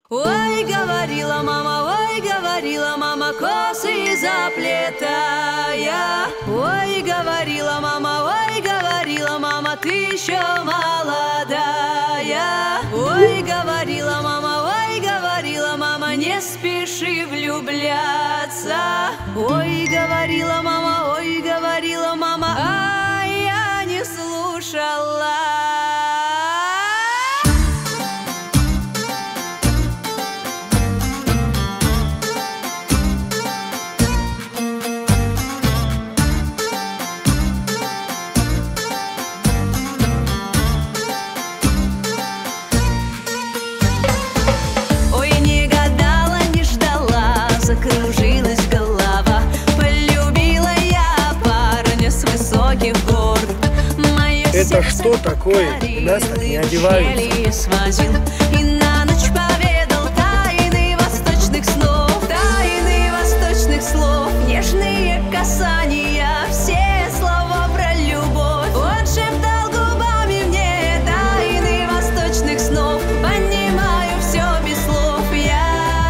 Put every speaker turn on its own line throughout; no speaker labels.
Ой, говорила мама, косы заплетая. Ой, говорила мама, ты еще молодая. Ой, говорила мама, не спеши влюбляться. Ой, говорила мама, а я не слушала. Закружилась голова, полюбила я парня с высоких гор.
Это что такое? У нас так не одеваются.
И на ночь поведал тайны восточных снов, нежные касания, все слова про любовь. Он шептал губами мне тайны восточных снов. Понимаю все без слов я.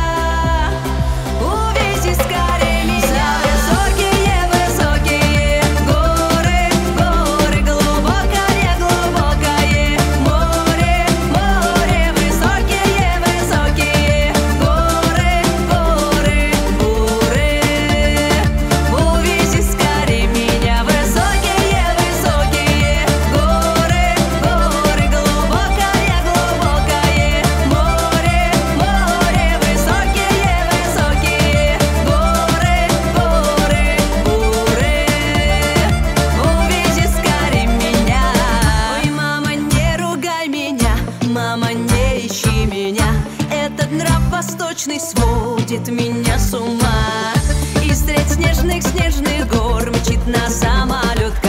Мама, не ищи меня, этот нрав восточный сводит меня с ума. И средь снежных гор мчит на самолет.